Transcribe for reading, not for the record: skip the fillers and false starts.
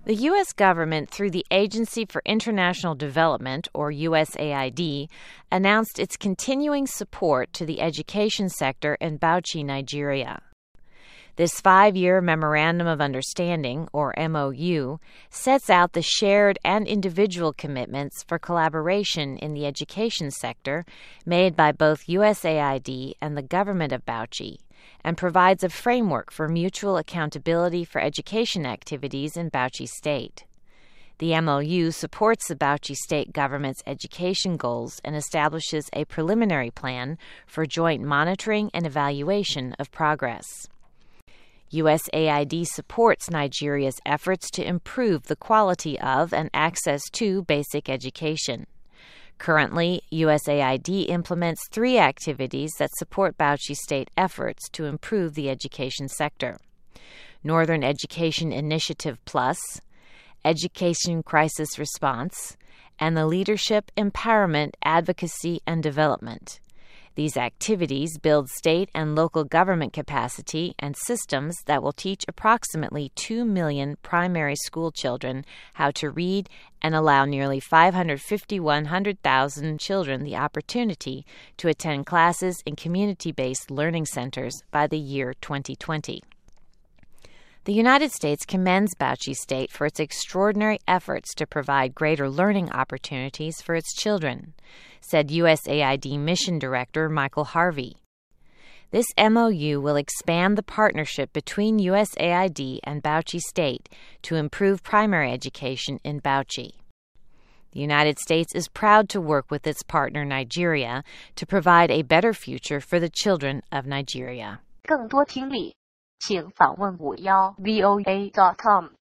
The U.S. government, through the Agency for International Development, or USAID, announced its continuing support to the education sector in Bauchi, Nigeria. This 5-year Memorandum of Understanding, or MOU, sets out the shared and individual commitments for collaboration in the education sector made by both USAID and the government of Bauchi, and provides a framework for mutual accountability for education activities in Bauchi State. The MOU supports the Bauchi State government's education goals and establishes a preliminary plan for joint monitoring and evaluation of progress. USAID supports Nigeria's efforts to improve the quality of and access to basic education. Currently, USAID implements 3 activities that support Bauchi State efforts to improve the education sector: Northern Education Initiative Plus, Education Crisis Response, and the Leadership, Empowerment, Advocacy, and Development. These activities build state and local government capacity and systems that will teach approximately 2 million primary school children how to read and allow nearly 551,000 children the opportunity to attend classes in community-based learning centers by the year 2020. The United States commends Bauchi State for its extraordinary efforts to provide greater learning opportunities for its children, said USAID Mission Director Michael Harvey. This MOU will expand the partnership between USAID and Bauchi State to improve primary education in Bauchi. The United States is proud to work with its partner Nigeria to provide a better future for the children of Nigeria. 更多听力，请访问51voa.com